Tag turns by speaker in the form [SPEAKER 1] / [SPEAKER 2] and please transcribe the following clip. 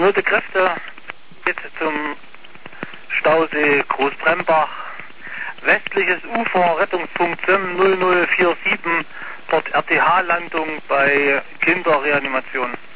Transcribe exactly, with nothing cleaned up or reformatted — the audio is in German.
[SPEAKER 1] Erneute Kräfte geht zum Stausee Großbrembach. Westliches Ufer, Rettungspunkt S I M null null vier sieben, dort R T H-Landung bei Kinderreanimation.